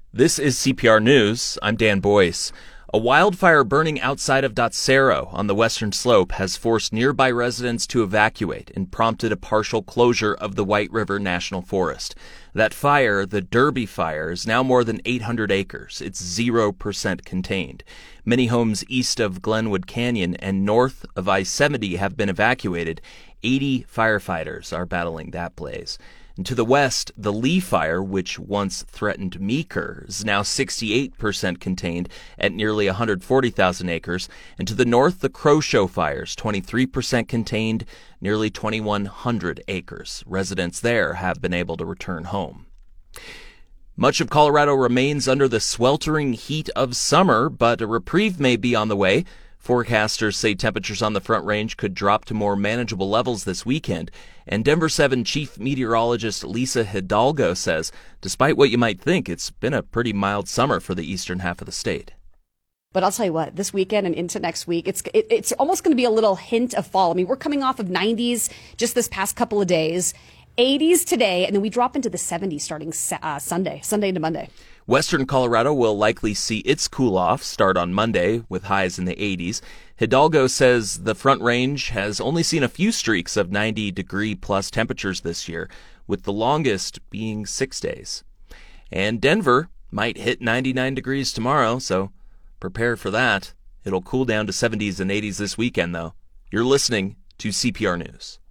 This is CPR News. I'm Dan Boyce. A wildfire burning outside of Dotsero on the western slope has forced nearby residents to evacuate and prompted a partial closure of the White River National Forest. That fire, the Derby Fire, is now more than 800 acres. It's 0% contained. Many homes east of Glenwood Canyon and north of I-70 have been evacuated. 80 firefighters are battling that blaze. And to the west, the Lee Fire, which once threatened Meeker, is now 68% contained at nearly 140,000 acres. And to the north, the Croshow Fires, 23% contained, nearly 2,100 acres. Residents there have been able to return home. Much of Colorado remains under the sweltering heat of summer, but a reprieve may be on the way. Forecasters say temperatures on the Front Range could drop to more manageable levels this weekend. And Denver 7 Chief Meteorologist Lisa Hidalgo says, despite what you might think, it's been a pretty mild summer for the eastern half of the state. But I'll tell you what, this weekend and into next week, it's almost going to be a little hint of fall. I mean, we're coming off of 90s just this past couple of days, 80s today, and then we drop into the 70s starting Sunday into Monday. Western Colorado will likely see its cool-off start on Monday with highs in the 80s. Hidalgo says the Front Range has only seen a few streaks of 90-degree-plus temperatures this year, with the longest being 6 days. And Denver might hit 99 degrees tomorrow, so prepare for that. It'll cool down to 70s and 80s this weekend, though. You're listening to CPR News.